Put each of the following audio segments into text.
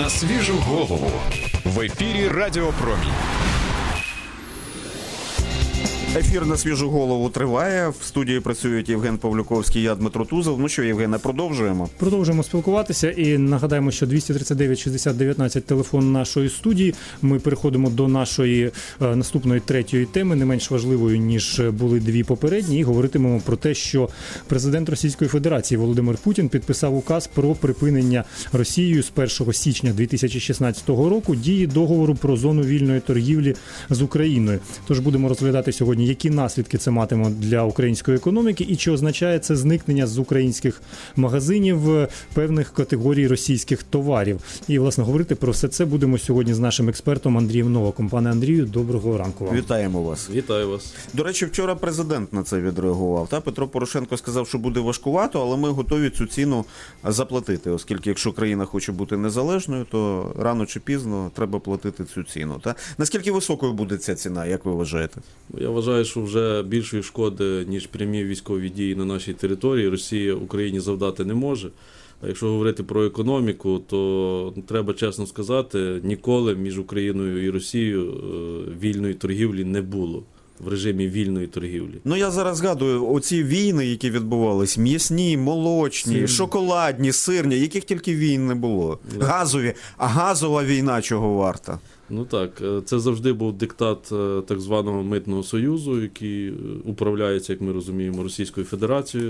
На свіжу голову. В ефірі Радіо Промінь. Ефір «На свіжу голову» триває. В студії працюють Євген Павлюковський, я Дмитро Тузов. Ну що, Євгене, продовжуємо? Продовжуємо спілкуватися і нагадаємо, що 239 60 19 телефон нашої студії. Ми переходимо до нашої наступної третьої теми, не менш важливої, ніж були дві попередні, і говоритимемо про те, що президент Російської Федерації Володимир Путін підписав указ про припинення Росією з 1 січня 2016 року дії договору про зону вільної торгівлі з Україною. Тож будемо розглядати сьогодні, які наслідки це матиме для української економіки і чи означає це зникнення з українських магазинів певних категорій російських товарів. І, власне, говорити про все це будемо сьогодні з нашим експертом Андрієм Новаком. Пане Андрію, доброго ранку вам. Вітаємо вас. Вітаю вас. До речі, вчора президент на це відреагував. Петро Порошенко сказав, що буде важкувато, але ми готові цю ціну заплатити, оскільки якщо країна хоче бути незалежною, то рано чи пізно треба платити цю ціну. Наскільки високою буде ця ціна, як ви вважаєте? Я вважаю, що вже більшої шкоди, ніж прямі військові дії на нашій території, Росія Україні завдати не може. А якщо говорити про економіку, то треба чесно сказати, ніколи між Україною і Росією вільної торгівлі не було. В режимі вільної торгівлі. Ну, я зараз згадую, оці війни, які відбувались, м'ясні, молочні, шоколадні, сирні, яких тільки війн не було. Газові. А газова війна чого варта? Ну так, це завжди був диктат так званого Митного Союзу, який управляється, як ми розуміємо, Російською Федерацією.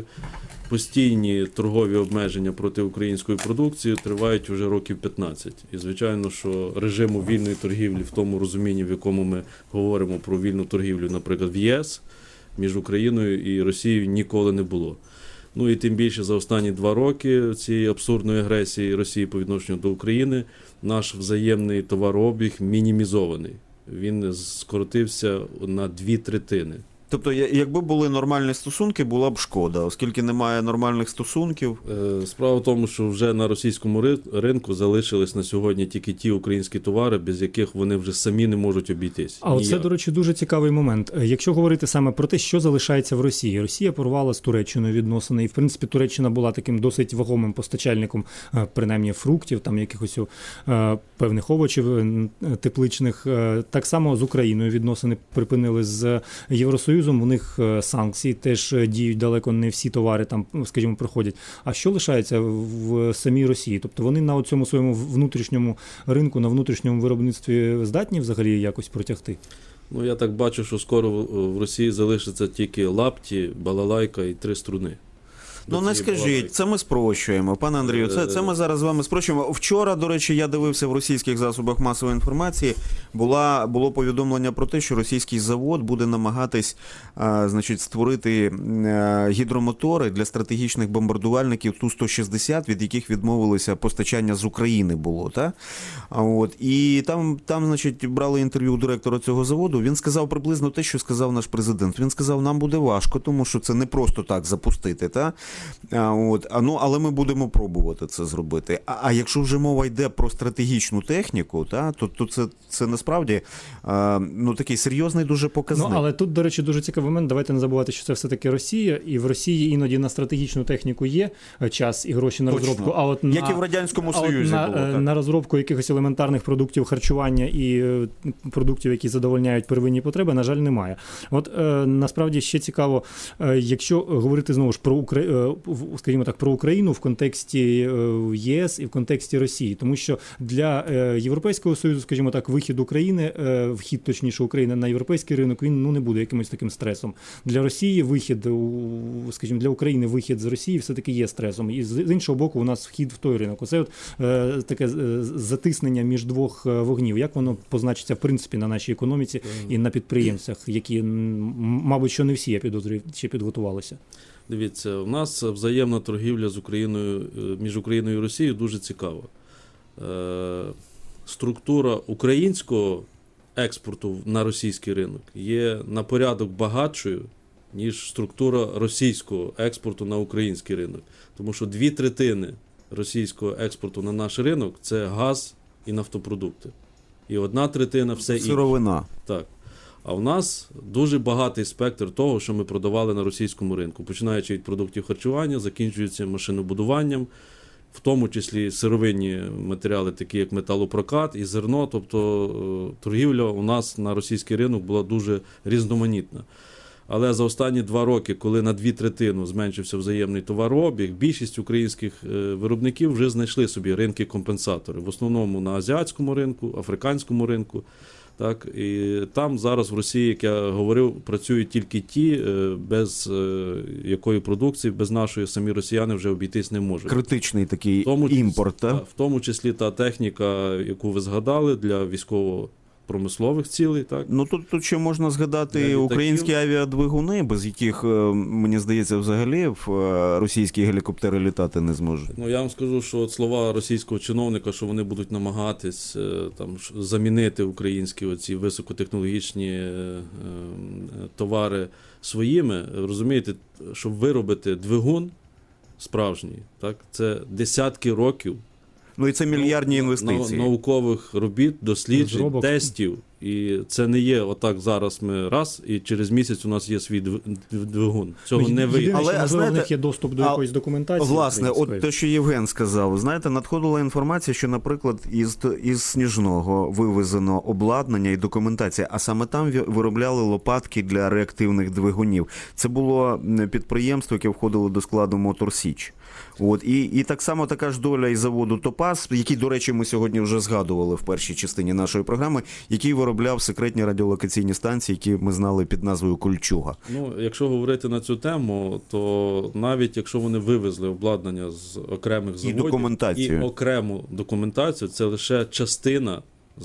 Постійні торгові обмеження проти української продукції тривають вже років 15. І, звичайно, що режиму вільної торгівлі в тому розумінні, в якому ми говоримо про вільну торгівлю, наприклад, в ЄС, між Україною і Росією ніколи не було. Ну і тим більше за останні 2 роки цієї абсурдної агресії Росії по відношенню до України наш взаємний товарообіг мінімізований. Він скоротився на 2/3. Тобто, якби були нормальні стосунки, була б шкода, оскільки немає нормальних стосунків. Справа в тому, що вже на російському ринку залишились на сьогодні тільки ті українські товари, без яких вони вже самі не можуть обійтись. А оце, до речі, дуже цікавий момент. Якщо говорити саме про те, що залишається в Росії. Росія порвала з Туреччиною відносини, і, в принципі, Туреччина була таким досить вагомим постачальником, принаймні, фруктів, там якихось певних овочів тепличних. Так само з Україною відносини припинили з Євросоюзом. У них санкції теж діють, далеко не всі товари там, скажімо, проходять. А що лишається в самій Росії? Тобто вони на цьому своєму внутрішньому ринку, на внутрішньому виробництві здатні взагалі якось протягти? Ну, я так бачу, що скоро в Росії залишиться тільки лапті, балалайка і 3 струни. Ну, не скажіть, це ми спрощуємо. Пане Андрію, це ми зараз з вами спрощуємо. Вчора, до речі, я дивився в російських засобах масової інформації, було повідомлення про те, що російський завод буде намагатись, створити гідромотори для стратегічних бомбардувальників Ту-160, від яких відмовилися постачання з України було, так? І там, брали інтерв'ю у директора цього заводу, він сказав приблизно те, що сказав наш президент. Він сказав, нам буде важко, тому що це не просто так запустити, так? Але ми будемо пробувати це зробити. А якщо вже мова йде про стратегічну техніку, то це насправді такий серйозний дуже показник. Але тут, до речі, дуже цікавий момент. Давайте не забувати, що це все-таки Росія, і в Росії іноді на стратегічну техніку є час і гроші на розробку. Як і в Радянському Союзі було. На розробку якихось елементарних продуктів харчування і продуктів, які задовольняють первинні потреби, на жаль, немає. Насправді ще цікаво, якщо говорити знову ж про скажімо так, про Україну в контексті ЄС і в контексті Росії. Тому що для Європейського Союзу, скажімо так, вхід України на європейський ринок, він не буде якимось таким стресом. Для Росії для України вихід з Росії все-таки є стресом. І з іншого боку, у нас вхід в той ринок. Оце таке затиснення між двох вогнів. Як воно позначиться, в принципі, на нашій економіці і на підприємцях, які, мабуть, що не всі, я підозрюю, ще підготувалися? Дивіться, у нас взаємна торгівля з Україною, між Україною і Росією дуже цікава. Структура українського експорту на російський ринок є на порядок багатшою, ніж структура російського експорту на український ринок. Тому що 2/3 російського експорту на наш ринок – це газ і нафтопродукти. І 1/3 все інше. Сировина. Так. А в нас дуже багатий спектр того, що ми продавали на російському ринку, починаючи від продуктів харчування, закінчується машинобудуванням в тому числі сировинні матеріали, такі як металопрокат і зерно. Тобто торгівля у нас на російський ринок була дуже різноманітна. Але за останні 2 роки, коли на 2/3 зменшився взаємний товарообіг, більшість українських виробників вже знайшли собі ринки-компенсатори. В основному на азіатському ринку, африканському ринку. Так, і там зараз в Росії, як я говорив, працюють тільки ті, без якої продукції, без нашої самі росіяни вже обійтись не можуть. Критичний такий імпорт, так? В тому числі та техніка, яку ви згадали, для військово-промислових цілей. Так? Ну тут ще можна згадати українські авіадвигуни, без яких, мені здається, взагалі російські гелікоптери літати не зможуть. Ну, я вам скажу, що от слова російського чиновника, що вони будуть намагатись там замінити українські оці високотехнологічні товари своїми, розумієте, щоб виробити двигун справжній, так, це десятки років. Ну і це мільярдні інвестиції. Наукових робіт, досліджень, тестів. І це не є отак зараз ми раз, і через місяць у нас є свій двигун. Цього не вийде. Але, можливо, в них є доступ до якоїсь документації. Власне, от те, що Євген сказав. Знаєте, надходила інформація, що, наприклад, із Сніжного вивезено обладнання і документація, а саме там виробляли лопатки для реактивних двигунів. Це було підприємство, яке входило до складу Мотор Січ. От, і так само така ж доля і заводу Топас, який, до речі, ми сьогодні вже згадували в першій частині нашої програми, який виробляв секретні радіолокаційні станції, які ми знали під назвою Кольчуга. Ну, якщо говорити на цю тему, то навіть якщо вони вивезли обладнання з окремих заводів і окрему документацію, це лише частина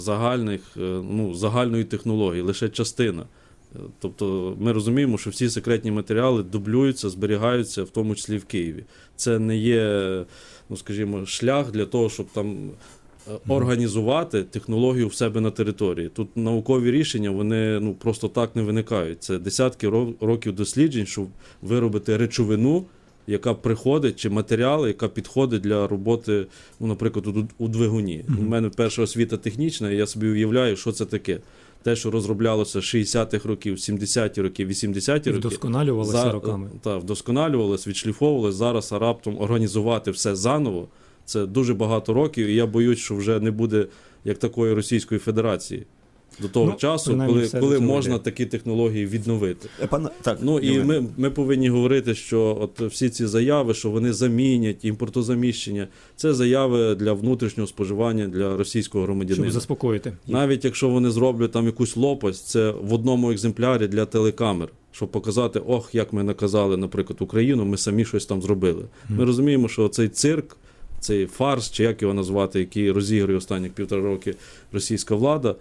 загальної технології, лише частина. Тобто ми розуміємо, що всі секретні матеріали дублюються, зберігаються, в тому числі в Києві. Це не є, ну, скажімо, шлях для того, щоб там організувати технологію в себе на території. Тут наукові рішення, вони просто так не виникають. Це десятки років досліджень, щоб виробити речовину, яка приходить, чи матеріал, яка підходить для роботи, наприклад, у двигуні. У мене перша освіта технічна, і я собі уявляю, що це таке. Те, що розроблялося 60-х років, 70-ті роки, 80-ті роки. Вдосконалювалося роками. Так, вдосконалювалося, відшліфовувалося. Зараз раптом організувати все заново. Це дуже багато років, і я боюсь, що вже не буде як такої Російської Федерації до того часу, коли можна такі технології відновити. І ми повинні говорити, що от всі ці заяви, що вони замінять, імпортозаміщення, це заяви для внутрішнього споживання для російського громадянина. Щоб заспокоїти. Навіть якщо вони зроблять там якусь лопасть, це в одному екземплярі для телекамер, щоб показати, як ми наказали, наприклад, Україну, ми самі щось там зробили. Ми розуміємо, що цей цирк, цей фарс, чи як його назвати, який розігрує останніх 1,5 роки російська влада,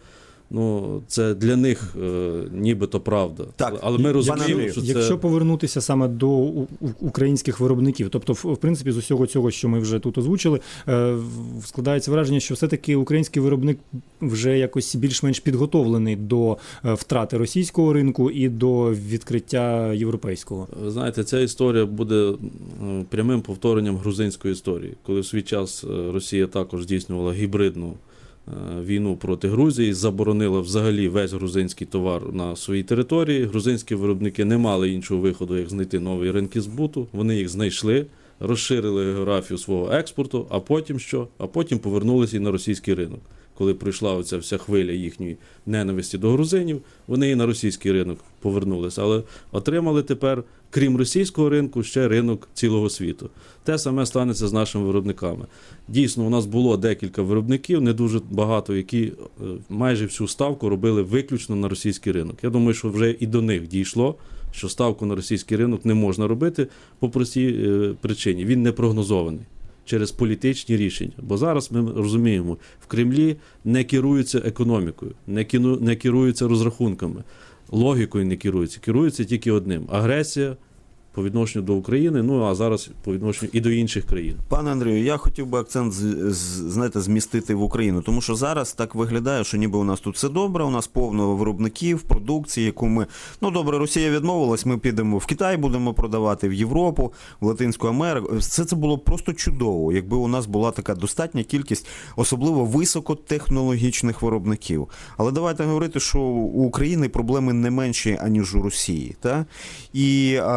це для них нібито правда. Так, але ми розуміємо, що це... Якщо повернутися саме до українських виробників, тобто, в принципі, з усього цього, що ми вже тут озвучили, складається враження, що все-таки український виробник вже якось більш-менш підготовлений до втрати російського ринку і до відкриття європейського. Ви знаєте, ця історія буде прямим повторенням грузинської історії, коли в свій час Росія також здійснювала гібридну війну проти Грузії, заборонила взагалі весь грузинський товар на своїй території. Грузинські виробники не мали іншого виходу, як знайти нові ринки збуту. Вони їх знайшли, розширили географію свого експорту, а потім що? А потім повернулися і на російський ринок. Коли прийшла оця вся хвиля їхньої ненависті до грузинів, вони і на російський ринок повернулися. Але отримали тепер, крім російського ринку, ще ринок цілого світу. Те саме станеться з нашими виробниками. Дійсно, у нас було декілька виробників, не дуже багато, які майже всю ставку робили виключно на російський ринок. Я думаю, що вже і до них дійшло, що ставку на російський ринок не можна робити по простій причині. Він не прогнозований. Через політичні рішення. Бо зараз ми розуміємо, в Кремлі не керуються економікою, не керуються розрахунками, логікою не керуються. Керуються тільки одним – агресія по відношенню до України, а зараз по відношенню і до інших країн. Пане Андрію, я хотів би акцент, змістити в Україну, тому що зараз так виглядає, що ніби у нас тут все добре, у нас повно виробників, продукції, яку ми, добре, Росія відмовилась, ми підемо в Китай, будемо продавати, в Європу, в Латинську Америку. Все це було просто чудово, якби у нас була така достатня кількість, особливо високотехнологічних виробників. Але давайте говорити, що у України проблеми не менші, аніж у Росії. Та? І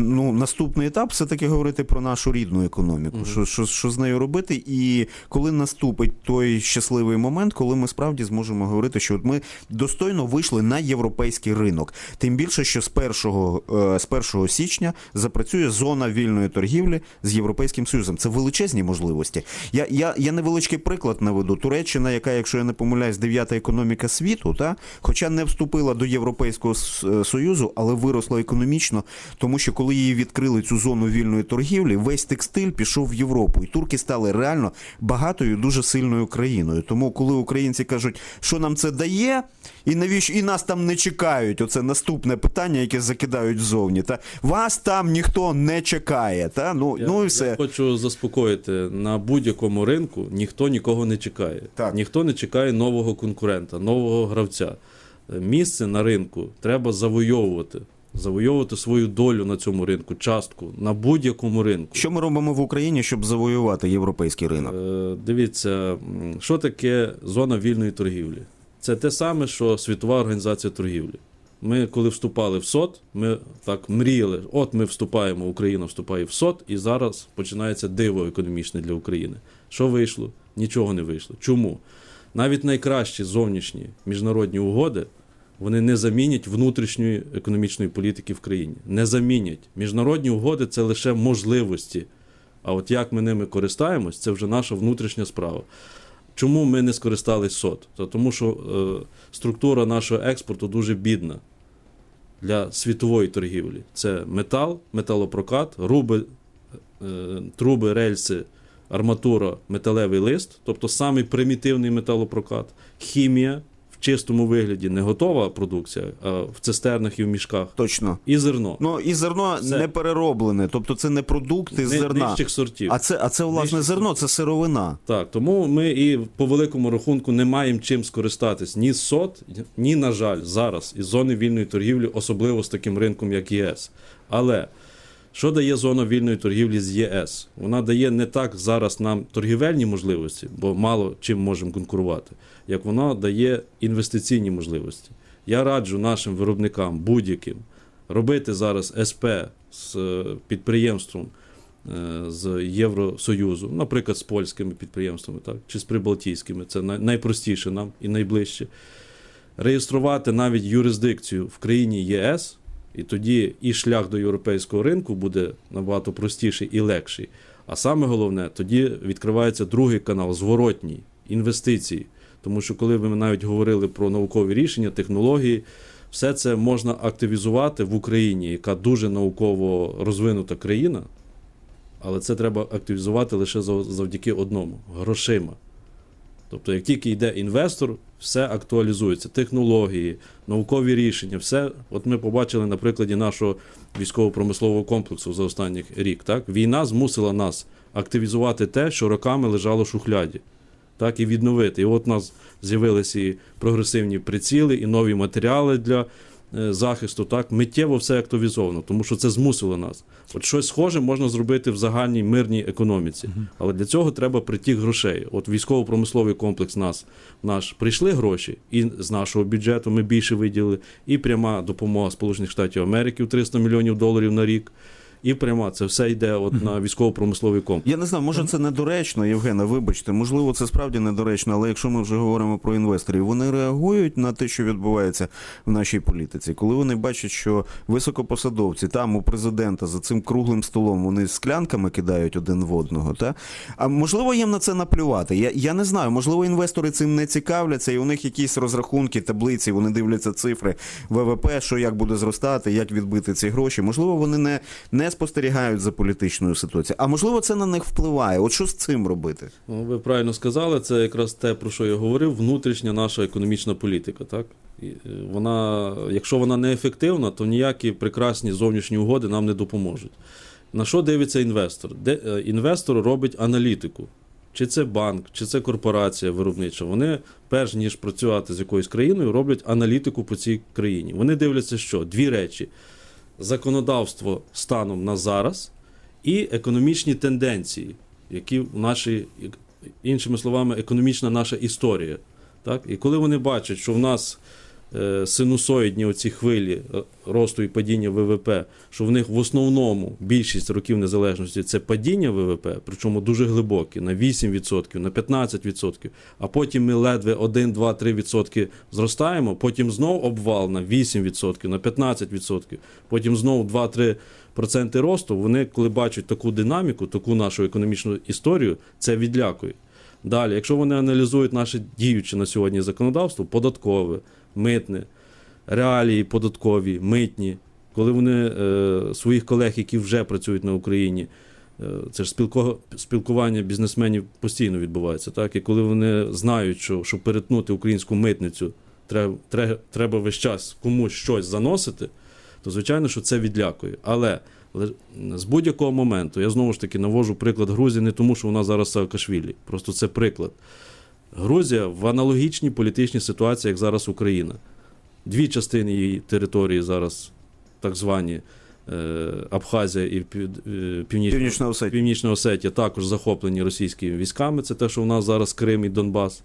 наступний етап все-таки говорити про нашу рідну економіку. Що з нею робити, і коли наступить той щасливий момент, коли ми справді зможемо говорити, що ми достойно вийшли на європейський ринок. Тим більше, що з 1 січня запрацює зона вільної торгівлі з Європейським Союзом. Це величезні можливості. Я невеличкий приклад наведу. Туреччина, яка, якщо я не помиляюсь, 9-та економіка світу, хоча не вступила до Європейського Союзу, але виросла економічно, тому що коли її відкрили цю зону вільної торгівлі, весь текстиль пішов в Європу. І турки стали реально багатою, дуже сильною країною. Тому, коли українці кажуть, що нам це дає, і навіщо, і нас там не чекають, оце наступне питання, яке закидають ззовні. Вас там ніхто не чекає. І все. Я хочу заспокоїти, на будь-якому ринку ніхто нікого не чекає. Так. Ніхто не чекає нового конкурента, нового гравця. Місце на ринку треба завойовувати. Завойовувати свою долю на цьому ринку, частку, на будь-якому ринку. Що ми робимо в Україні, щоб завоювати європейський ринок? Дивіться, що таке зона вільної торгівлі? Це те саме, що Світова організація торгівлі. Ми, коли вступали в СОТ, ми так мріяли, ми вступаємо, Україна вступає в СОТ, і зараз починається диво економічне для України. Що вийшло? Нічого не вийшло. Чому? Навіть найкращі зовнішні міжнародні угоди, вони не замінять внутрішньої економічної політики в країні. Не замінять. Міжнародні угоди – це лише можливості. А от як ми ними користаємось, це вже наша внутрішня справа. Чому ми не скористались СОТ? Тому що структура нашого експорту дуже бідна для світової торгівлі. Це метал, металопрокат, труби, рельси, арматура, металевий лист, тобто самий примітивний металопрокат, хімія, в чистому вигляді, не готова продукція, а в цистернах і в мішках. Точно. І зерно. І зерно це не перероблене, тобто це не продукти зерна. Нижчих сортів. А це власне, зерно, це сировина. Так, тому ми і по великому рахунку не маємо чим скористатись ні з СОТ, ні, на жаль, зараз із зони вільної торгівлі, особливо з таким ринком, як ЄС. Але що дає зона вільної торгівлі з ЄС? Вона дає не так зараз нам торгівельні можливості, бо мало чим можемо конкурувати, як вона дає інвестиційні можливості. Я раджу нашим виробникам будь-яким робити зараз СП з підприємством з Євросоюзу, наприклад, з польськими підприємствами, так, чи з прибалтійськими, це найпростіше нам і найближче. Реєструвати навіть юрисдикцію в країні ЄС, і тоді і шлях до європейського ринку буде набагато простіший і легший. А саме головне, тоді відкривається другий канал, зворотній, інвестиції. Тому що коли ви навіть говорили про наукові рішення, технології, все це можна активізувати в Україні, яка дуже науково розвинута країна, але це треба активізувати лише завдяки одному – грошима. Тобто, як тільки йде інвестор, все актуалізується. Технології, наукові рішення, все. От ми побачили на прикладі нашого військово-промислового комплексу за останній рік. Так? Війна змусила нас активізувати те, що роками лежало в шухляді. Так, і відновити. І от у нас з'явилися і прогресивні приціли, і нові матеріали для захисту. Так, миттєво все активізовано, тому що це змусило нас. От щось схоже можна зробити в загальній мирній економіці. Але для цього треба притік грошей. От військово-промисловий комплекс наш прийшли гроші, і з нашого бюджету ми більше виділили, і пряма допомога Сполучених Штатів Америки в $300 мільйонів на рік. І прямо це все йде от на військово-промисловий комплекс. Я не знаю, може це недоречно, Євгене, вибачте, можливо це справді недоречно, але якщо ми вже говоримо про інвесторів, вони реагують на те, що відбувається в нашій політиці. Коли вони бачать, що високопосадовці там у президента за цим круглим столом вони склянками кидають один в одного, та? А можливо їм на це наплювати? Я не знаю, можливо інвестори цим не цікавляться і у них якісь розрахунки, таблиці, вони дивляться цифри ВВП, що як буде зростати, як відбити ці гроші. Можливо вони не спостерігають за політичною ситуацією. А можливо, це на них впливає. От що з цим робити? Ви правильно сказали, це якраз те, про що я говорив, внутрішня наша економічна політика. Так? Якщо вона не ефективна, то ніякі прекрасні зовнішні угоди нам не допоможуть. На що дивиться інвестор? Інвестор робить аналітику. Чи це банк, чи це корпорація виробнича. Вони, перш ніж працювати з якоюсь країною, роблять аналітику по цій країні. Вони дивляться, що? Дві речі. Законодавство станом на зараз і економічні тенденції, які в нашій, іншими словами, економічна наша історія. Так? І коли вони бачать, що в нас синусоїдні оці хвилі росту і падіння ВВП, що в них в основному більшість років незалежності це падіння ВВП, причому дуже глибоке, на 8%, на 15%, а потім ми ледве 1, 2, 3% зростаємо, потім знов обвал на 8%, на 15%, потім знов 2-3% росту, вони, коли бачать таку динаміку, таку нашу економічну історію, це відлякує. Далі, якщо вони аналізують наше діюче на сьогодні законодавство, податкове, митне, реалії податкові, митні, коли вони своїх колег, які вже працюють на Україні, це ж спілкування бізнесменів постійно відбувається, так? І коли вони знають, що щоб перетнути українську митницю, треба весь час комусь щось заносити, то звичайно, що це відлякує. Але з будь-якого моменту, я знову ж таки навожу приклад Грузії не тому, що вона зараз Саакашвілі, просто це приклад. Грузія в аналогічній політичній ситуації, як зараз Україна. Дві частини її території зараз, так звані Абхазія і Північна Осетія, також захоплені російськими військами. Це те, що у нас зараз Крим і Донбас.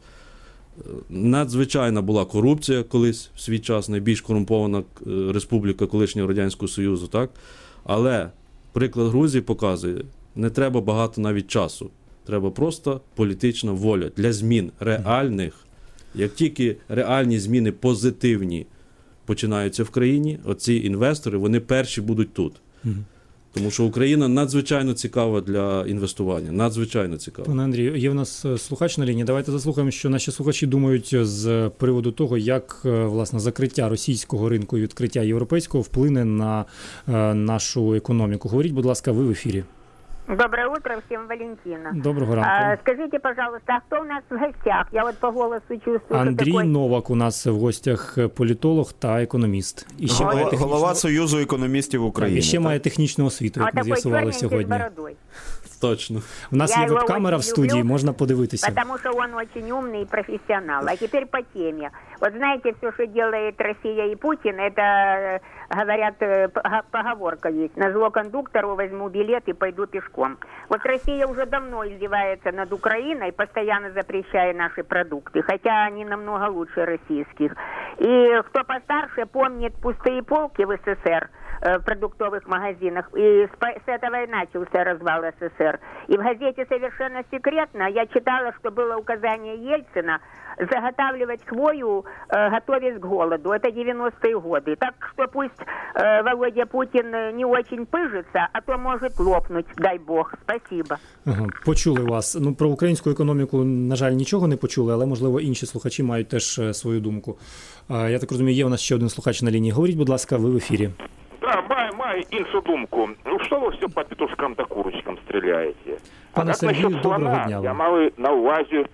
Надзвичайна була корупція колись в свій час, найбільш корумпована республіка колишнього Радянського Союзу, так? Але приклад Грузії показує, не треба багато навіть часу. Треба просто політична воля для змін реальних. Як тільки реальні зміни позитивні починаються в країні, оці інвестори, вони перші будуть тут. Тому що Україна надзвичайно цікава для інвестування. Надзвичайно цікава. Пане Андрію, є в нас слухач на лінії. Давайте заслухаємо, що наші слухачі думають з приводу того, як, власне, закриття російського ринку і відкриття європейського вплине на нашу економіку. Говоріть, будь ласка, ви в ефірі. Доброе утро всем, Валентина. Доброго ранку. Скажите, пожалуйста, а кто у нас в гостях? Я вот по голосу чувствую, Андрій такой... Новак у нас в гостях, політолог та економіст. І ще має Голова Союзу економістів України. І ще має технічну освіту, як ми з'ясували сьогодні. Точно. У нас є веб-камера в студії, можна подивитися. Потому что он очень умный и профессионал. А теперь по теме. Вот знаете, все, что делает Россия и Путин, это, говорят, поговорка есть. На зло кондуктору возьму билет и пойду пешком. Вот Россия уже давно издевается над Украиной, постоянно запрещая наши продукты, хотя они намного лучше российских. И кто постарше помнит пустые полки в СССР, в продуктовых магазинах. И с этого и начался развал СССР. И в газете совершенно секретно я читала, что было указание Ельцина заготавливать хвою, готовясь к голоду. Это 90-е годы. Так что пусть Володя Путин не очень пыжится, а то может лопнуть, дай бог. Спасибо. Ага, почули вас. Ну, про українську економіку, на жаль, нічого не почули, але, можливо, інші слухачі мають теж свою думку. Я так розумію, є у нас ще один слухач на лінії. Говоріть, будь ласка, ви в ефірі. Да, маю іншу думку. Ну, що ви все по петушкам та курочкам стріляєте? Пане Сергію, доброго дня вам. Я маю на увазі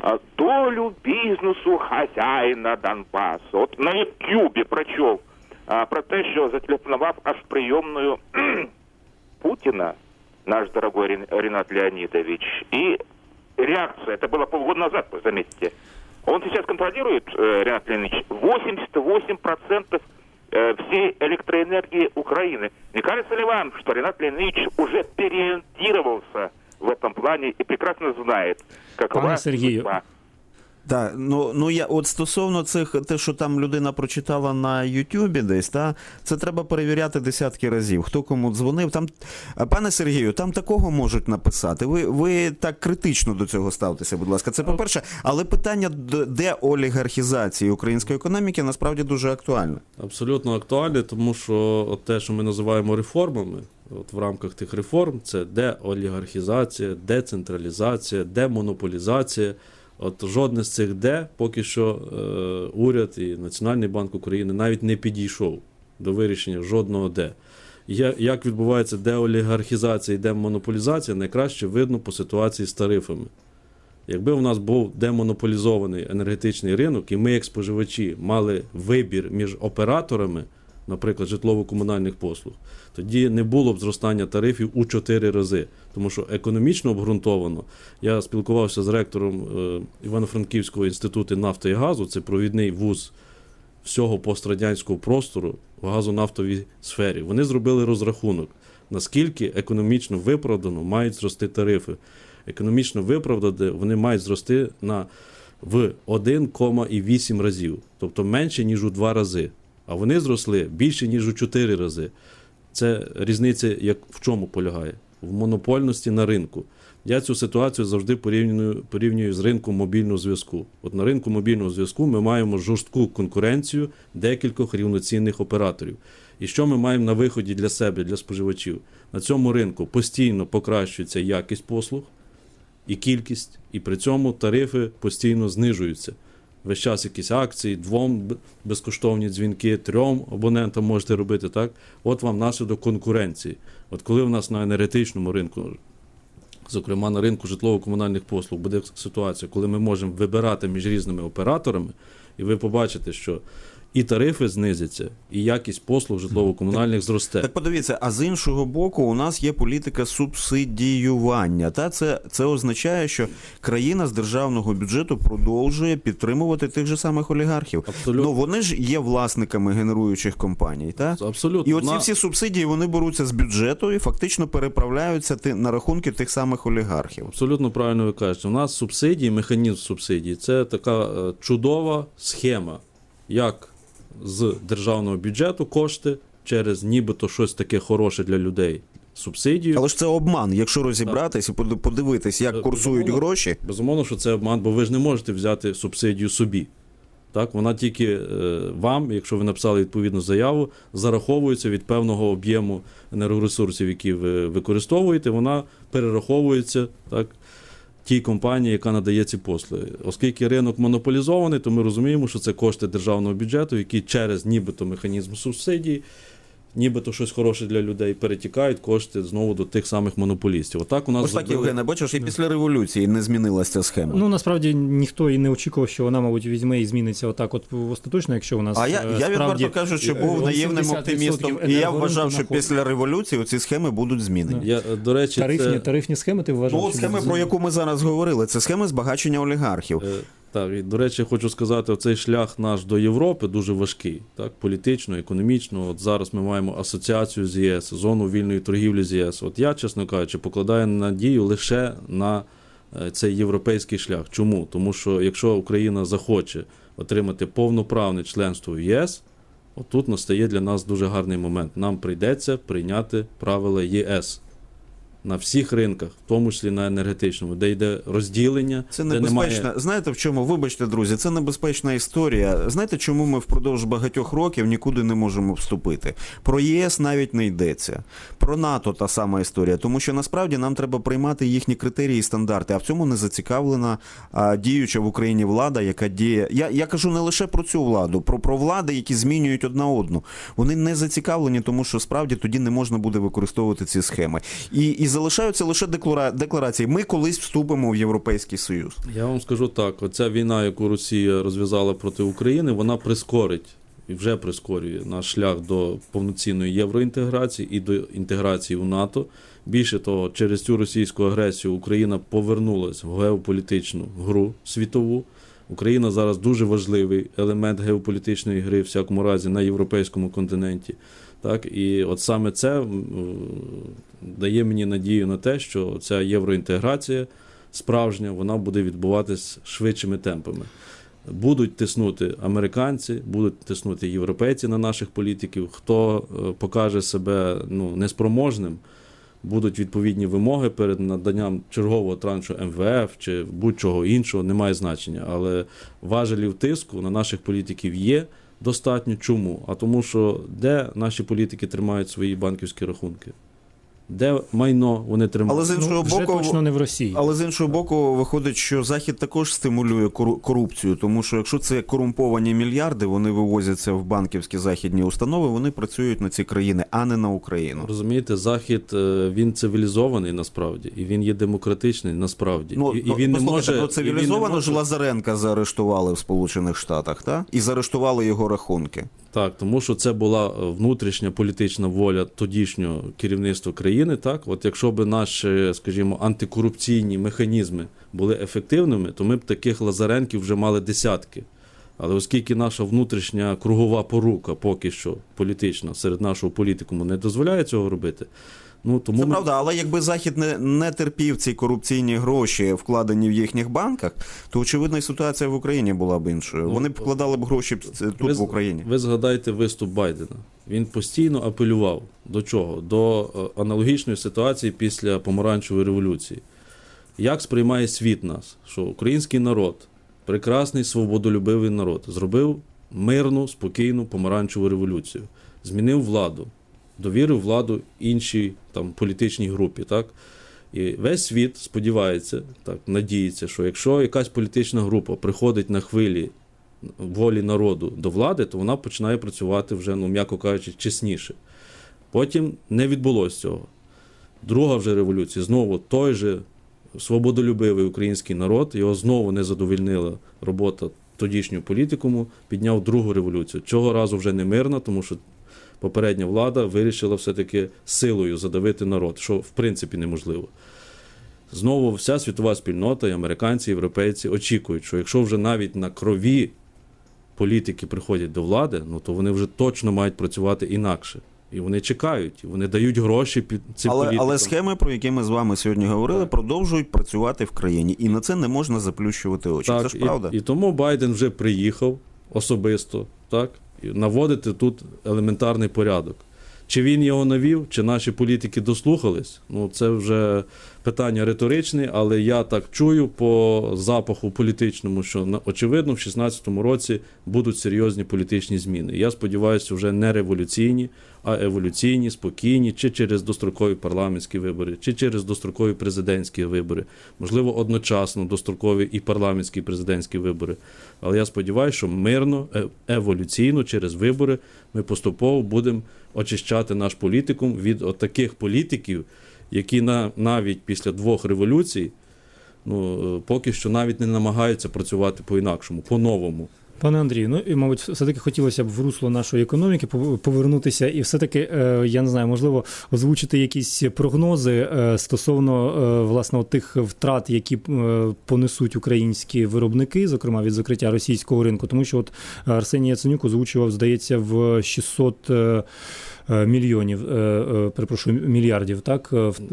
долю бізнесу хазяїна Донбасу. От на Ютубі прочув про те, що зателефонував аж прийомною Путіна, наш дорогой Ренат Леонидович, и реакция, это было полгода назад, заметьте, он сейчас контролирует, Ренат Леонидович, 88% всей электроэнергии Украины. Не кажется ли вам, что Ренат Леонидович уже переориентировался в этом плане и прекрасно знает, какова судьба? Так, ну я от стосовно цих, те, що там людина прочитала на Ютубі десь, це треба перевіряти десятки разів. Хто кому дзвонив. Там, пане Сергію, там такого можуть написати. Ви так критично до цього ставтеся, будь ласка. Це по-перше, але питання деолігархізації української економіки насправді дуже актуальне. Абсолютно актуальне, тому що от те, що ми називаємо реформами, от в рамках тих реформ, це деолігархізація, децентралізація, демонополізація. От жодне з цих «де» поки що уряд і Національний банк України навіть не підійшов до вирішення жодного «де». Як відбувається деолігархізація і демонополізація, найкраще видно по ситуації з тарифами. Якби у нас був демонополізований енергетичний ринок, і ми, як споживачі, мали вибір між операторами, наприклад, житлово-комунальних послуг, тоді не було б зростання тарифів у 4 рази. Тому що економічно обґрунтовано, я спілкувався з ректором Івано-Франківського інституту нафти і газу, це провідний вуз всього пострадянського простору в газонафтовій сфері. Вони зробили розрахунок, наскільки економічно виправдано мають зрости тарифи. Економічно виправдано вони мають зрости на в 1,8 разів, тобто менше, ніж у 2 рази. А вони зросли більше, ніж у 4 рази. Це різниця як в чому полягає? В монопольності на ринку. Я цю ситуацію завжди порівнюю з ринком мобільного зв'язку. От на ринку мобільного зв'язку ми маємо жорстку конкуренцію декількох рівноцінних операторів. І що ми маємо на виході для себе, для споживачів? На цьому ринку постійно покращується якість послуг і кількість, і при цьому тарифи постійно знижуються. Весь час якісь акції, 2 безкоштовні дзвінки, 3 абонентам можете робити, так? От вам наслідок конкуренції. От коли в нас на енергетичному ринку, зокрема на ринку житлово-комунальних послуг, буде ситуація, коли ми можемо вибирати між різними операторами, і ви побачите, що і тарифи знизяться, і якість послуг житлово-комунальних зросте. Так подивіться, а з іншого боку у нас є політика субсидіювання. Це означає, що країна з державного бюджету продовжує підтримувати тих же самих олігархів. Абсолютно. Ну вони ж є власниками генеруючих компаній, так? Абсолютно. І оці всі субсидії, вони беруться з бюджету і фактично переправляються на рахунки тих самих олігархів. Абсолютно правильно ви кажете. У нас субсидії, механізм субсидій – це така чудова схема, як з державного бюджету кошти через нібито щось таке хороше для людей субсидію. Але ж це обман, якщо розібратись і подивитись, як курсують гроші. Безумовно, що це обман, бо ви ж не можете взяти субсидію собі. Так, вона тільки вам, якщо ви написали відповідну заяву, зараховується від певного об'єму енергоресурсів, які ви використовуєте, вона перераховується, так, тій компанії, яка надає ці послуги. Оскільки ринок монополізований, то ми розуміємо, що це кошти державного бюджету, які через нібито механізм субсидій, нібито щось хороше для людей, перетікають кошти знову до тих самих монополістів. Отак у нас ось так, Євгене, бачиш, і після революції не змінилася ця схема. Ну, насправді, ніхто і не очікував, що вона, мабуть, візьме і зміниться отак от остаточно, якщо у нас А я відверто кажу, що був наївним оптимістом, і я вважав, що після революції ці схеми будуть змінені. До речі, тарифні схеми, ти вважав? Ну, схеми, про яку ми зараз говорили, це схеми збагачення олігархів. Так, і, до речі, хочу сказати, оцей шлях наш до Європи дуже важкий, так, політично, економічно. От зараз ми маємо асоціацію з ЄС, зону вільної торгівлі з ЄС. От я, чесно кажучи, покладаю надію лише на цей європейський шлях. Чому? Тому що якщо Україна захоче отримати повноправне членство в ЄС, отут настає для нас дуже гарний момент. Нам прийдеться прийняти правила ЄС. На всіх ринках, в тому числі на енергетичному, де йде розділення. Це небезпечна. Немає... Знаєте в чому? Вибачте, друзі, це небезпечна історія. Знаєте, чому ми впродовж багатьох років нікуди не можемо вступити? Про ЄС навіть не йдеться. Про НАТО та сама історія. Тому що насправді нам треба приймати їхні критерії і стандарти. А в цьому не зацікавлена діюча в Україні влада, яка діє. Я кажу не лише про цю владу, про влади, які змінюють одна одну. Вони не зацікавлені, тому що справді тоді не можна буде використовувати ці схеми. І залишаються лише декларації. Ми колись вступимо в Європейський Союз. Я вам скажу так, оця війна, яку Росія розв'язала проти України, вона прискорить і вже прискорює наш шлях до повноцінної євроінтеграції і до інтеграції в НАТО. Більше того, через цю російську агресію Україна повернулася в геополітичну гру світову. Україна зараз дуже важливий елемент геополітичної гри, в всякому разі, на європейському континенті. Так, і от саме це дає мені надію на те, що ця євроінтеграція справжня, вона буде відбуватись швидшими темпами. Будуть тиснути американці, будуть тиснути європейці на наших політиків. Хто покаже себе неспроможним, будуть відповідні вимоги перед наданням чергового траншу МВФ чи будь-чого іншого, немає значення. Але важелів тиску на наших політиків є достатньо. Чому? А тому, що де наші політики тримають свої банківські рахунки? Де майно вони тримають? Але з іншого боку, точно не в Росії. Але з іншого боку, виходить, що Захід також стимулює корупцію, тому що якщо це корумповані мільярди, вони вивозяться в банківські західні установи, вони працюють на ці країни, а не на Україну. Розумієте, Захід, він цивілізований насправді, і він є демократичний насправді. І він не може... Цивілізовано ж Лазаренка заарештували в Сполучених Штатах, так? І заарештували його рахунки. Так, тому що це була внутрішня політична воля тодішнього керівництва країни. Так, от якщо б наші, скажімо, антикорупційні механізми були ефективними, то ми б таких Лазаренків вже мали десятки. Але оскільки наша внутрішня кругова порука поки що політична серед нашого політикуму не дозволяє цього робити, Ну, тому Це правда, але якби Захід не терпів ці корупційні гроші, вкладені в їхніх банках, то, очевидно, і ситуація в Україні була б іншою. Вони б вкладали б гроші тут, в Україні. Ви згадайте виступ Байдена. Він постійно апелював до чого? До аналогічної ситуації після Помаранчевої революції. Як сприймає світ нас? Що український народ, прекрасний, свободолюбивий народ, зробив мирну, спокійну Помаранчеву революцію. Змінив владу. Довірив владу іншій там, політичній групі. Так? І весь світ сподівається, так, надіється, що якщо якась політична група приходить на хвилі волі народу до влади, то вона починає працювати вже, ну, м'яко кажучи, чесніше. Потім не відбулося цього. Друга вже революція, знову той же свободолюбивий український народ, його знову не задовольнила робота тодішнього політикуму, підняв другу революцію. Цього разу вже не мирна, тому що попередня влада вирішила все-таки силою задавити народ, що в принципі неможливо. Знову вся світова спільнота, і американці, і європейці очікують, що якщо вже навіть на крові політики приходять до влади, ну то вони вже точно мають працювати інакше. І вони чекають, і вони дають гроші під цим політикам. Але схеми, про які ми з вами сьогодні говорили, продовжують працювати в країні. І на це не можна заплющувати очі. Так, це ж правда. І тому Байден вже приїхав особисто, так, і наводити тут елементарний порядок. Чи він його навів, чи наші політики дослухались, ну це вже питання риторичне, але я так чую по запаху політичному, що очевидно в 2016 році будуть серйозні політичні зміни. Я сподіваюся, вже не революційні, а еволюційні, спокійні, чи через дострокові парламентські вибори, чи через дострокові президентські вибори. Можливо, одночасно дострокові і парламентські, і президентські вибори. Але я сподіваюся, що мирно, еволюційно, через вибори ми поступово будемо очищати наш політикум від таких політиків, які навіть після 2 революцій, ну, поки що навіть не намагаються працювати по-інакшому, по-новому. Пане Андрію, ну і, мабуть, все-таки хотілося б в русло нашої економіки повернутися і все-таки, я не знаю, можливо, озвучити якісь прогнози стосовно, власне, тих втрат, які понесуть українські виробники, зокрема від закриття російського ринку, тому що от Арсеній Яценюк озвучував, здається, в 600 мільярдів, так,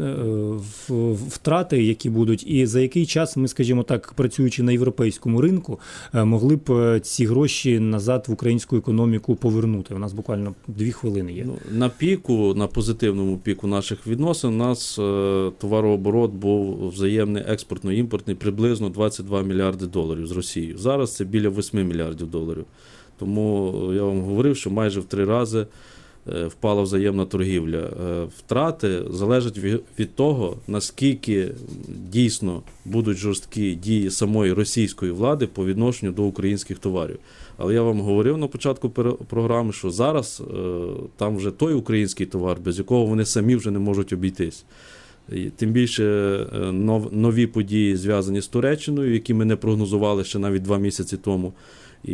втрати, які будуть, і за який час ми, скажімо так, працюючи на європейському ринку, могли б ці гроші назад в українську економіку повернути. У нас буквально 2 хвилини є. На піку, на позитивному піку наших відносин, у нас товарооборот був взаємний експортно-імпортний приблизно 22 мільярди доларів з Росією. Зараз це біля 8 мільярдів доларів. Тому я вам говорив, що майже в 3 рази впала взаємна торгівля. Втрати залежать від того, наскільки дійсно будуть жорсткі дії самої російської влади по відношенню до українських товарів. Але я вам говорив на початку програми, що зараз там вже той український товар, без якого вони самі вже не можуть обійтись. Тим більше нові події зв'язані з Туреччиною, які ми не прогнозували ще навіть 2 місяці тому. І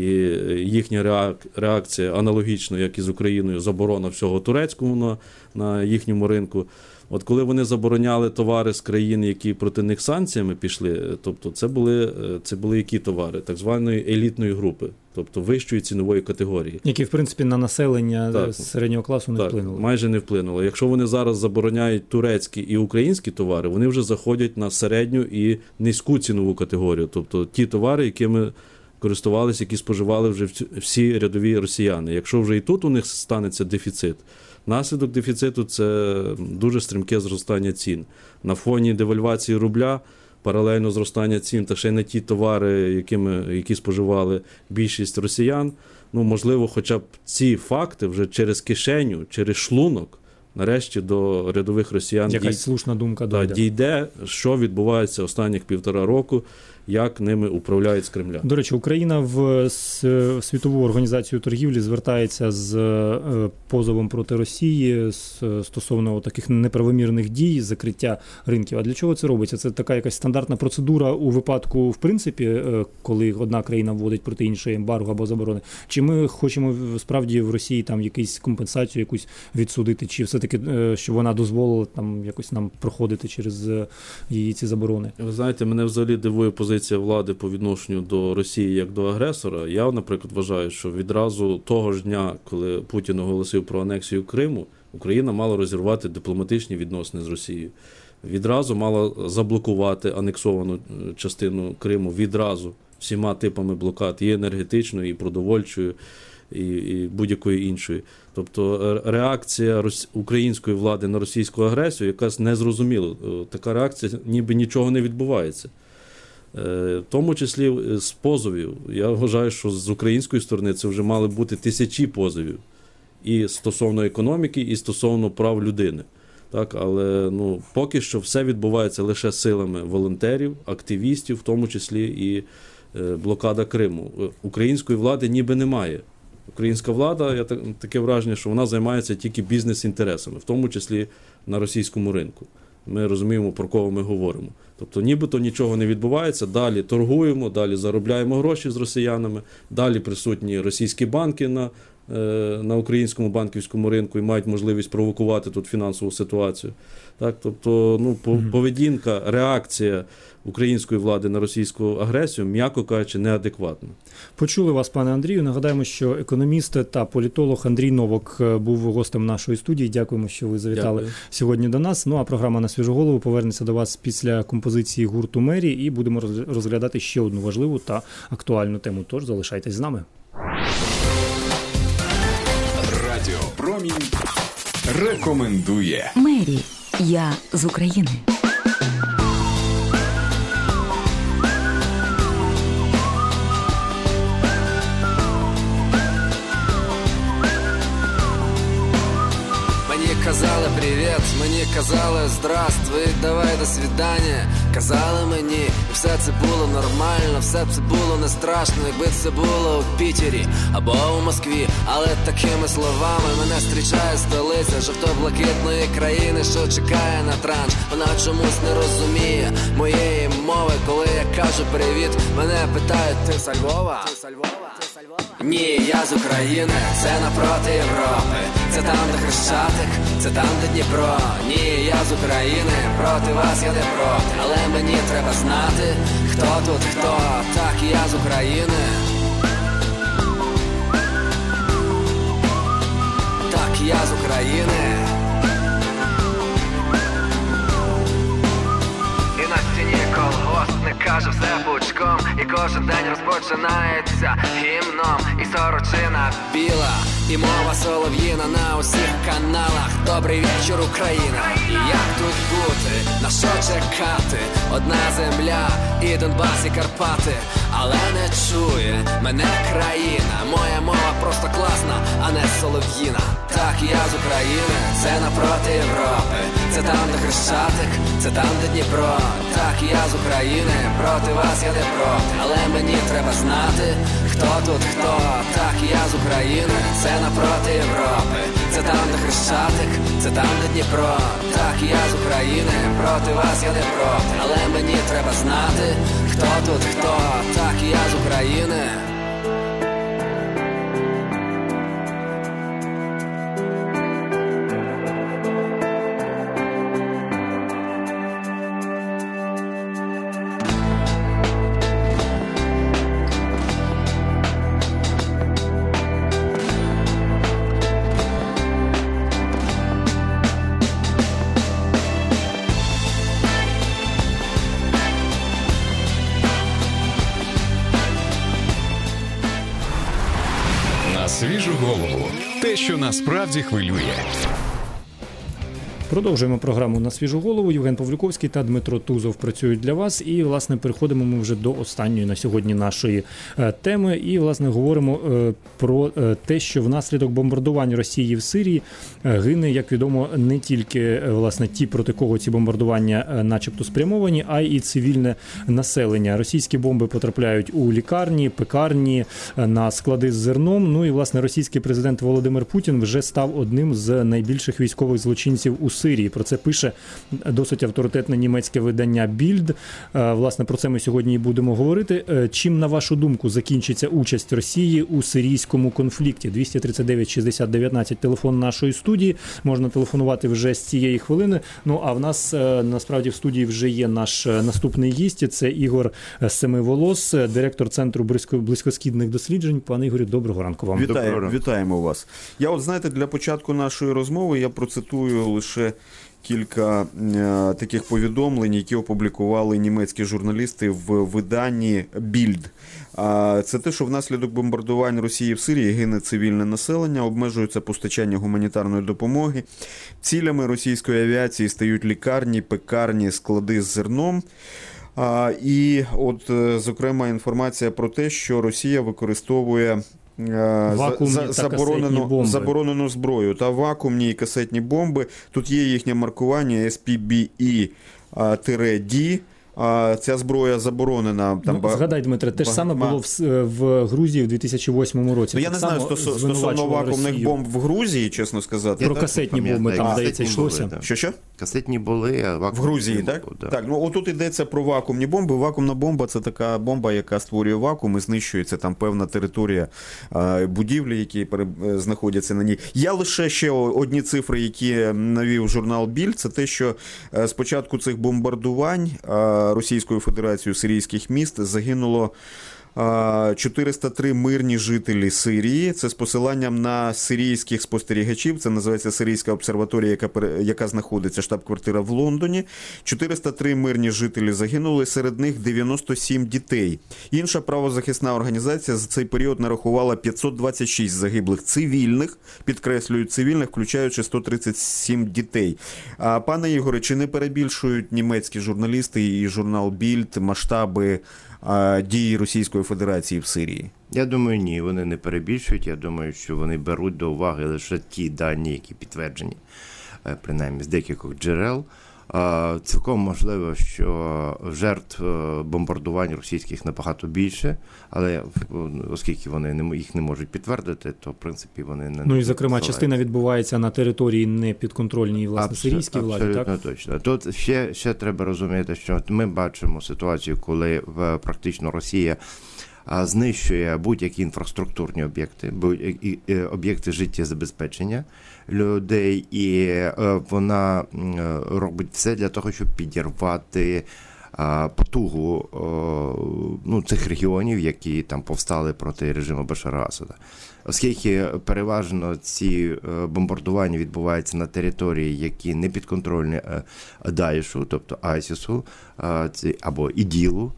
їхня реакція аналогічно, як і з Україною, заборона всього турецького на їхньому ринку. От коли вони забороняли товари з країн, які проти них санкціями пішли, тобто це були які товари? Так званої елітної групи, тобто вищої цінової категорії. Які, в принципі, на населення середнього класу не вплинули. Майже не вплинуло. Якщо вони зараз забороняють турецькі і українські товари, вони вже заходять на середню і низьку цінову категорію, тобто ті товари, якими користувалися, які споживали вже всі рядові росіяни. Якщо вже і тут у них станеться дефіцит, наслідок дефіциту – це дуже стрімке зростання цін. На фоні девальвації рубля, паралельно зростання цін, та ще не ті товари, які споживали більшість росіян, ну, можливо, хоча б ці факти вже через кишеню, через шлунок, нарешті до рядових росіян якась слушна думка дійде, що відбувається останніх 1,5 року, як ними управляють з Кремля. До речі, Україна в Світову організацію торгівлі звертається з позовом проти Росії стосовно таких неправомірних дій, закриття ринків. А для чого це робиться? Це така якась стандартна процедура у випадку, в принципі, коли одна країна вводить проти іншої ембарго або заборони? Чи ми хочемо справді в Росії там якусь компенсацію якусь відсудити, чи все-таки, щоб вона дозволила там якось нам проходити через її ці заборони? Ви знаєте, мене взагалі дивує позиція влади по відношенню до Росії як до агресора. Я, наприклад, вважаю, що відразу того ж дня, коли Путін оголосив про анексію Криму, Україна мала розірвати дипломатичні відносини з Росією. Відразу мала заблокувати анексовану частину Криму, відразу всіма типами блокад, і енергетичною, і продовольчою, і будь-якої іншої. Тобто реакція української влади на російську агресію якась незрозуміла. Така реакція, ніби нічого не відбувається. В тому числі з позовів. Я вважаю, що з української сторони це вже мали бути тисячі позовів. І стосовно економіки, і стосовно прав людини. Так, але поки що все відбувається лише силами волонтерів, активістів, в тому числі і блокада Криму. Української влади ніби немає. Українська влада, я таке враження, що вона займається тільки бізнес-інтересами, в тому числі на російському ринку. Ми розуміємо, про кого ми говоримо. Тобто нібито нічого не відбувається, далі торгуємо, далі заробляємо гроші з росіянами, далі присутні російські банки на українському банківському ринку і мають можливість провокувати тут фінансову ситуацію. Так, тобто, поведінка, реакція української влади на російську агресію, м'яко кажучи, неадекватна. Почули вас, пане Андрію. Нагадаємо, що економіст та політолог Андрій Новак був гостем нашої студії. Дякуємо, що ви завітали сьогодні до нас. А програма «На свіжу голову» повернеться до вас після композиції гурту «Мері» і будемо розглядати ще одну важливу та актуальну тему. Тож залишайтесь з нами. Радіо Промінь рекомендує. Мері, я з України. Казали привіт, мені казали здравствуй, давай до свидання. Казали мені, і все це було нормально, все це було не страшно, якби це було у Пітері або у Москві. Але такими словами мене зустрічає столиця жовто-блакитної країни, що чекає на транш. Вона чомусь не розуміє моєї мови, коли я кажу привіт, мене питають: ти з Львова? Ні, я з України, це напроти Європи, це там, де Хрещатик, це там, де Дніпро. Ні, я з України, проти вас я не проти, але мені треба знати, хто тут хто. Так, я з України. Так, я з України. І на стіні колгоспник каже все пучком, і кожен день розпочинається гімном. І сорочина біла, і мова солов'їна на усіх каналах. Добрий вечір, Україна. І як тут бути, на що чекати? Одна земля, і Донбас, і Карпати. Але не чує мене країна. Моя мова просто класна, а не солов'їна. Так, я з України, це напроти Європи, це там, де Хрещатик, це там, де Дніпро. Так, я з України, проти вас я не проти, але мені треба знати, хто тут хто. Так, я з України, це напроти Європи, це там, де Хрещатик, це там, де Дніпро. Так, я з України, проти вас я не проти, але мені треба знати, хто тут хто. Так, я з України. Свіжу голову. Те, що насправді хвилює. Продовжуємо програму «На свіжу голову». Євген Павлюковський та Дмитро Тузов працюють для вас. І, власне, переходимо ми вже до останньої на сьогодні нашої теми. І, власне, говоримо про те, що внаслідок бомбардувань Росії в Сирії гине, як відомо, не тільки, власне, ті, проти кого ці бомбардування начебто спрямовані, а й цивільне населення. Російські бомби потрапляють у лікарні, пекарні, на склади з зерном. Ну і, власне, російський президент Володимир Путін вже став одним з найбільших військових злочинців у Сирії. Про це пише досить авторитетне німецьке видання Bild. Власне, про це ми сьогодні і будемо говорити. Чим, на вашу думку, закінчиться участь Росії у сирійському конфлікті? 239 60 19 телефон нашої студії. Можна телефонувати вже з цієї хвилини. Ну, а в нас, насправді, в студії вже є наш наступний гість. Це Ігор Семиволос, директор Центру близькосхідних досліджень. Пане Ігорю, доброго ранку вам. Вітаємо вас. Я от, знаєте, для початку нашої розмови я процитую лише кілька таких повідомлень, які опублікували німецькі журналісти в виданні Bild. Це те, що внаслідок бомбардувань Росії в Сирії гине цивільне населення, обмежується постачання гуманітарної допомоги. Цілями російської авіації стають лікарні, пекарні, склади з зерном. І от, зокрема, інформація про те, що Росія використовує заборонену зброю та вакуумні і касетні бомби. Тут є їхнє маркування SPBE-D. Ця зброя заборонена. Згадай, Дмитре, те ж саме було в Грузії в 2008 році. Я не знаю стосовно вакуумних бомб в Грузії, чесно сказати. Про касетні бомби там, здається, йшлося. Що? Касетні були, а в Грузії, так? Так, ну отут йдеться про вакуумні бомби. Вакуумна бомба – це така бомба, яка створює вакуум і знищується там певна територія будівлі, які знаходяться на ній. Я лише ще одні цифри, які навів журнал Bild, це те, що з початку цих бомбардувань Російською Федерацією сирійських міст загинуло 403 мирні жителі Сирії. Це з посиланням на сирійських спостерігачів. Це називається Сирійська обсерваторія, яка знаходиться, штаб-квартира в Лондоні. 403 мирні жителі загинули, серед них 97 дітей. Інша правозахисна організація за цей період нарахувала 526 загиблих цивільних, підкреслюю, цивільних, включаючи 137 дітей. Пане Ігоре, чи не перебільшують німецькі журналісти і журнал Bild масштаби дії Російської Федерації в Сирії? Я думаю, ні, вони не перебільшують. Я думаю, що вони беруть до уваги лише ті дані, які підтверджені, принаймні з декількох джерел. Цілком можливо, що жертв бомбардувань російських набагато більше, але оскільки вони їх не можуть підтвердити, то в принципі вони не... Ну і, зокрема, частина відбувається на території не підконтрольній, власне, сирійській владі, так? Абсолютно точно. Тут ще треба розуміти, що ми бачимо ситуацію, коли практично Росія знищує будь-які інфраструктурні об'єкти, об'єкти життєзабезпечення людей, і вона робить все для того, щоб підірвати потугу цих регіонів, які там повстали проти режиму Башара Асада. Оскільки переважно ці бомбардування відбуваються на території, які не підконтрольні Даїшу, тобто Айсісу або ІДІЛу,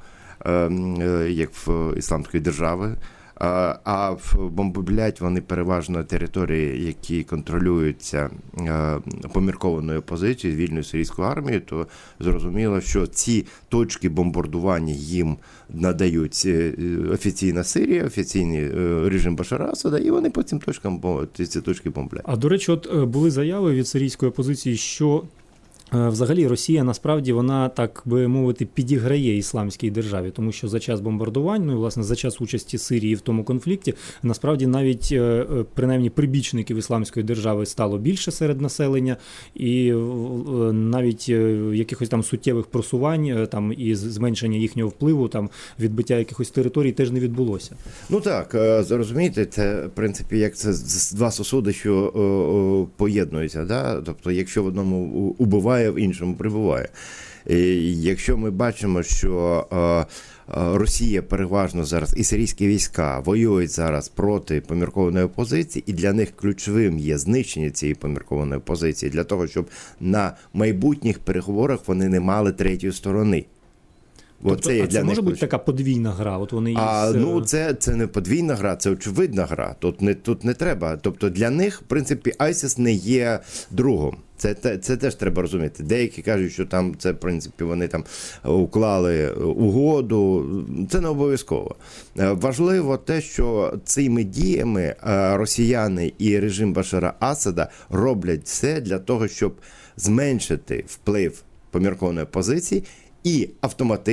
як в Ісламської держави, а бомблять вони переважно території, які контролюються поміркованою опозицією, вільною сирійською армією, то зрозуміло, що ці точки бомбардування їм надають офіційна Сирія, офіційний режим Башара Асада, і вони по цим точкам ці точки бомблять. А, до речі, от були заяви від сирійської опозиції, що взагалі Росія, насправді, вона, так би мовити, підіграє ісламській державі, тому що за час бомбардувань, ну і, власне, за час участі Сирії в тому конфлікті, насправді, навіть, принаймні, прибічників ісламської держави стало більше серед населення, і навіть якихось там суттєвих просувань, там, і зменшення їхнього впливу, там, відбиття якихось територій теж не відбулося. Ну так, зрозумієте, це, в принципі, як це два сосуди, що поєднуються, да? Тобто, якщо в одному убиває, в іншому прибуває. Якщо ми бачимо, що Росія переважно зараз і сирійські війська воюють зараз проти поміркованої опозиції, і для них ключовим є знищення цієї поміркованої опозиції, для того, щоб на майбутніх переговорах вони не мали третьої сторони. Тобто, це може бути така подвійна гра? От вони це не подвійна гра, це очевидна гра. Тут не треба. Тобто для них, в принципі, ISIS не є другом. Це теж треба розуміти. Деякі кажуть, що там це, в принципі, вони там уклали угоду. Це не обов'язково. Важливо те, що цими діями росіяни і режим Башара Асада роблять все для того, щоб зменшити вплив поміркованої опозиції і автоматично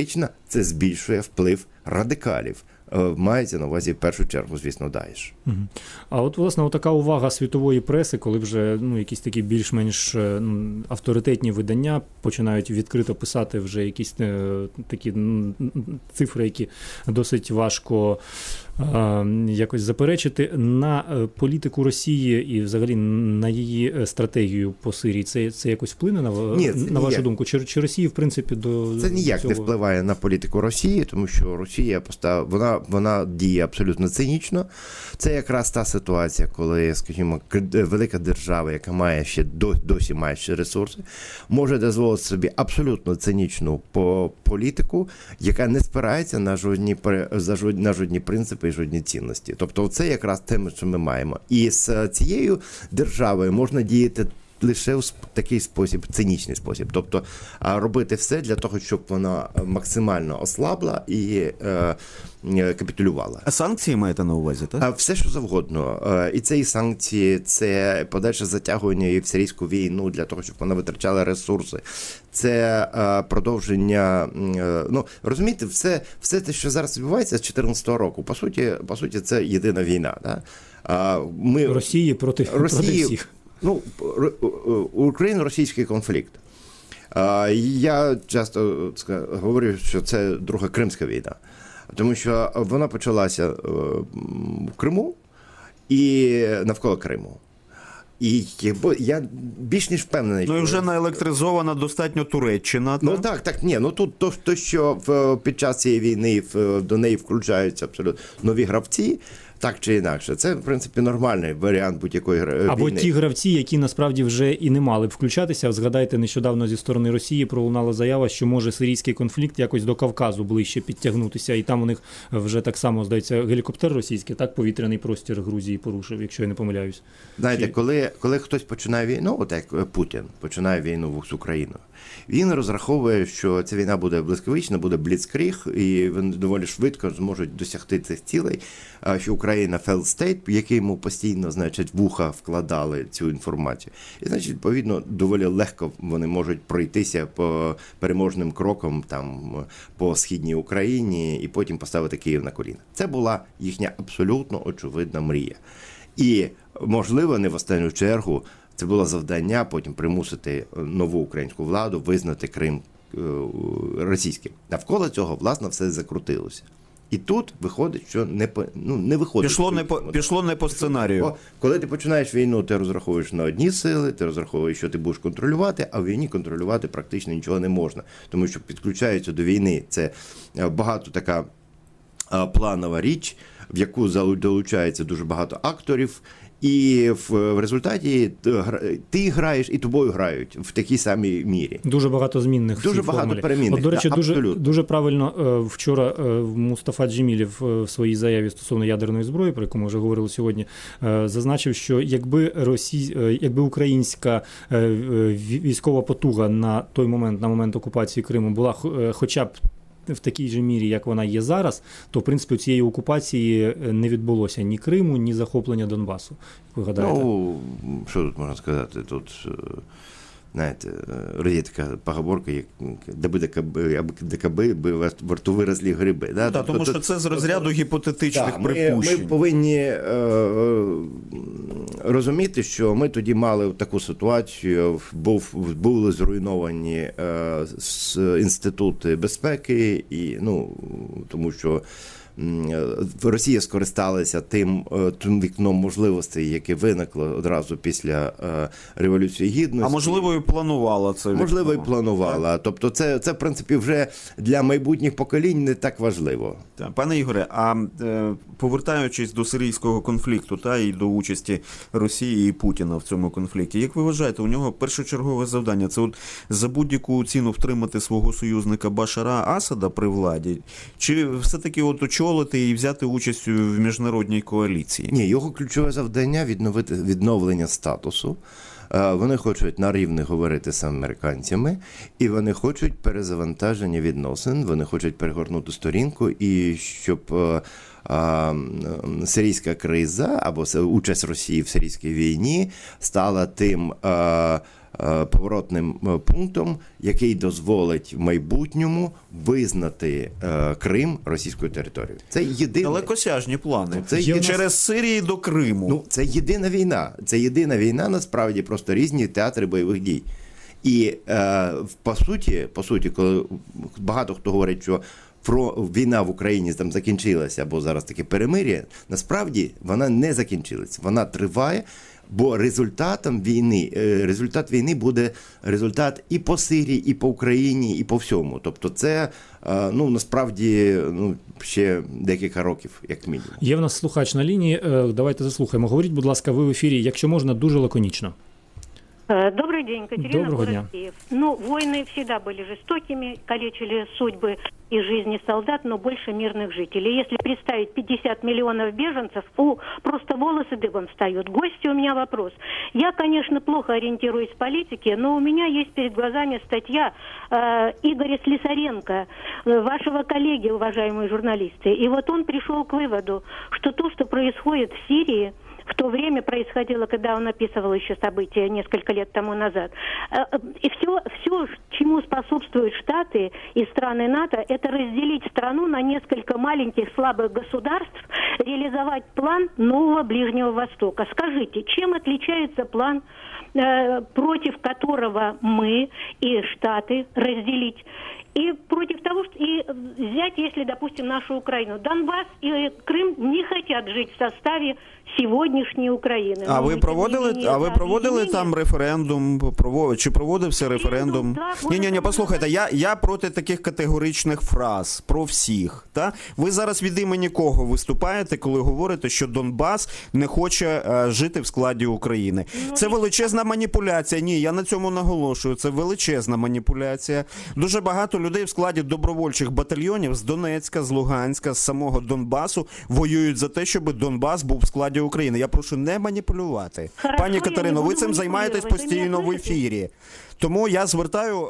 це збільшує вплив радикалів. Мається на увазі в першу чергу, звісно, Даїш. А от, власне, така увага світової преси, коли вже якісь такі більш-менш авторитетні видання починають відкрито писати вже якісь такі цифри, які досить важко якось заперечити, на політику Росії і взагалі на її стратегію по Сирії, це якось вплине на вашу думку? Чи Росії, в принципі, до Це ніяк цього... не впливає на політику Росії, тому що Росія вона діє абсолютно цинічно. Це якраз та ситуація, коли, скажімо, велика держава, яка досі має ще ресурси, може дозволити собі абсолютно цинічну політику, яка не спирається на жодні принципи і жодні цінності. Тобто це якраз те, що ми маємо. І з цією державою можна діяти лише в такий спосіб, цинічний спосіб. Тобто робити все для того, щоб вона максимально ослабла і капітулювала. А санкції маєте на увазі, так? Все, що завгодно. І це і санкції, це подальше затягування її в сирійську війну для того, щоб вона витрачала ресурси. Це продовження, розумієте, все те, що зараз відбувається з 2014 року, по суті, це єдина війна. Да? Росії проти всіх. Україно-російський конфлікт. Я часто говорю, що це друга Кримська війна, тому що вона почалася в Криму і навколо Криму. І я більш ніж впевнений. І вже наелектризована достатньо Туреччина. Тут що під час цієї війни до неї включаються абсолютно нові гравці, так чи інакше. Це, в принципі, нормальний варіант будь-якої війни. Або ті гравці, які насправді вже і не мали б включатися. Згадайте, нещодавно зі сторони Росії пролунала заява, що може сирійський конфлікт якось до Кавказу ближче підтягнутися. І там у них вже так само, здається, гелікоптер російський, так, повітряний простір Грузії порушив, якщо я не помиляюсь. Знаєте, коли хтось починає війну, от як Путін починає війну з Україною, він розраховує, що ця війна буде блискавична, буде бліцкриг, і вони доволі швидко зможуть досягти цих цілей, що Україна failed state, в який йому постійно, вуха вкладали цю інформацію. І, відповідно, доволі легко вони можуть пройтися по переможним крокам там по східній Україні і потім поставити Київ на коліна. Це була їхня абсолютно очевидна мрія. І, можливо, не в останню чергу, це було завдання потім примусити нову українську владу визнати Крим російським. Навколо цього, власне, все закрутилося. І тут виходить, що не виходить. Пішло не по сценарію. Коли ти починаєш війну, ти розраховуєш на одні сили, ти розраховуєш, що ти будеш контролювати, а в війні контролювати практично нічого не можна. Тому що підключаються до війни. Це багато така планова річ, в яку долучається дуже багато акторів. І в результаті ти граєш і тобою грають в такій самій мірі. Дуже багато змінних. Дуже багато перемінних. До речі, дуже правильно вчора Мустафа Джемілєв в своїй заяві стосовно ядерної зброї, про яку ми вже говорили сьогодні, зазначив, що якби українська військова потуга на той момент, на момент окупації Криму, була хоча б в такій же мірі, як вона є зараз, то, в принципі, цієї окупації не відбулося ні Криму, ні захоплення Донбасу. Як ви гадаєте? Що тут можна сказати? Тут, знаєте, є така поговорка, як ДКБ, во рту виросли гриби. Да? Тому що це з розряду гіпотетичних припущень. Ми повинні розуміти, що ми тоді мали таку ситуацію, були зруйновані інститути безпеки, і, тому що Росія скористалася тим вікном можливостей, яке виникло одразу після Революції Гідності. А можливо, і планувала це. Можливо, і планувала. Тобто це, в принципі, вже для майбутніх поколінь не так важливо. Пане Ігоре, а повертаючись до сирійського конфлікту і до участі Росії і Путіна в цьому конфлікті, як ви вважаєте, у нього першочергове завдання – це за будь-яку ціну втримати свого союзника Башара Асада при владі? Чи все-таки очолити і взяти участь в міжнародній коаліції? Ні, його ключове завдання – відновлення статусу. Вони хочуть на рівні говорити з американцями, і вони хочуть перезавантаження відносин, вони хочуть перегорнути сторінку, і щоб сирійська криза або участь Росії в сирійській війні стала тим поворотним пунктом, який дозволить в майбутньому визнати Крим російською територією. Це єдине. Далекосяжні плани. Це через Сирії до Криму. Ну, це єдина війна. Це єдина війна, насправді, просто різні театри бойових дій. І по суті, коли багато хто говорить, що війна в Україні там закінчилася, або зараз таке перемир'я, насправді вона не закінчилась. Вона триває, бо результат війни буде результат і по Сирії, і по Україні, і по всьому. Тобто це, насправді, ще декілька років, як мінімум. Є в нас слухач на лінії, давайте заслухаємо. Говоріть, будь ласка, ви в ефірі, якщо можна, дуже лаконічно. Добрый день, Катерина, Доброго дня. Киев. Войны всегда были жестокими, калечили судьбы и жизни солдат, но больше мирных жителей. Если представить 50 миллионов беженцев, просто волосы дыбом встают. Гости, у меня вопрос. Я, конечно, плохо ориентируюсь в политике, но у меня есть перед глазами статья Игоря Слесаренко, вашего коллеги, уважаемые журналисты. И вот он пришел к выводу, что то, что происходит в Сирии, в то время происходило, когда он описывал еще события несколько лет тому назад. И все, чему способствуют Штаты и страны НАТО, это разделить страну на несколько маленьких слабых государств, реализовать план нового Ближнего Востока. Скажите, чем отличается план, против которого мы и Штаты разделить, и против того, что и взять, если, допустим, нашу Украину. Донбасс и Крым не хотят жить в составе сьогоднішньої України. А ви проводили там референдум? Чи проводився референдум? Ні, послухайте, я проти таких категоричних фраз про всіх. Та? Ви зараз від імені кого виступаєте, коли говорите, що Донбас не хоче жити в складі України? Це величезна маніпуляція. Ні, я на цьому наголошую. Це величезна маніпуляція. Дуже багато людей в складі добровольчих батальйонів з Донецька, з Луганська, з самого Донбасу воюють за те, щоб Донбас був в складі України. Я прошу не маніпулювати. Хорошо, Пані Катерино, ви цим займаєтесь постійно в ефірі. Тому я звертаю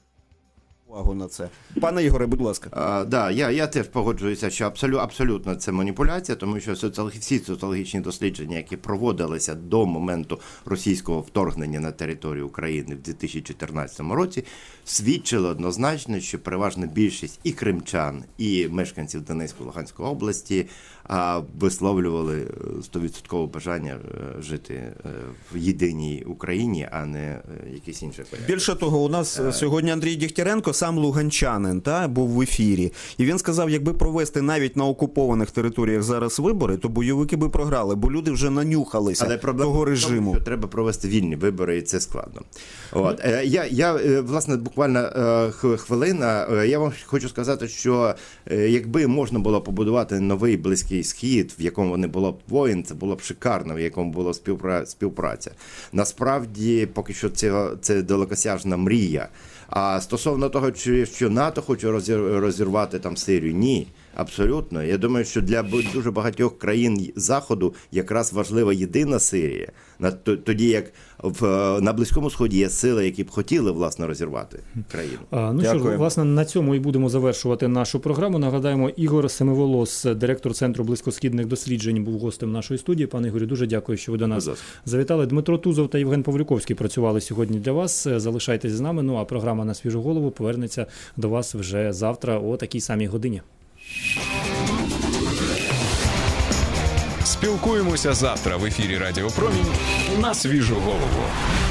увагу на це. Пане Ігоре, будь ласка. Я теж погоджуюся, що абсолютно це маніпуляція, тому що всі соціологічні дослідження, які проводилися до моменту російського вторгнення на територію України в 2014 році, свідчили однозначно, що переважна більшість і кримчан, і мешканців Донецької, Луганської області висловлювали 100% бажання жити в єдиній Україні, а не якийсь інший порядок. Більше того, у нас сьогодні Андрій Дігтяренко, сам луганчанин, був в ефірі. І він сказав, якби провести навіть на окупованих територіях зараз вибори, то бойовики би програли, бо люди вже нанюхалися того режиму. Що треба провести вільні вибори, і це складно. Власне, буквально хвилина. Я вам хочу сказати, що якби можна було побудувати новий Близький Схід, в якому не було б воїн, це було б шикарно, в якому була співпраця. Насправді, поки що це далекосяжна мрія. А стосовно того, що НАТО хоче розірвати там Сирію, ні. Абсолютно. Я думаю, що для дуже багатьох країн Заходу якраз важлива єдина Сирія. Тоді як на Близькому Сході є сили, які б хотіли, власне, розірвати країну. Що ж, власне, на цьому і будемо завершувати нашу програму. Нагадаємо, Ігор Семиволос, директор Центру близькосхідних досліджень, був гостем нашої студії. Пане Ігорю, дуже дякую, що ви до нас завітали. Дмитро Тузов та Євген Павлюковський працювали сьогодні для вас. Залишайтесь з нами. А програма «На свіжу голову» повернеться до вас вже завтра о такій самій годині. Спілкуємося завтра в ефірі Радіо Промінь на свіжу голову.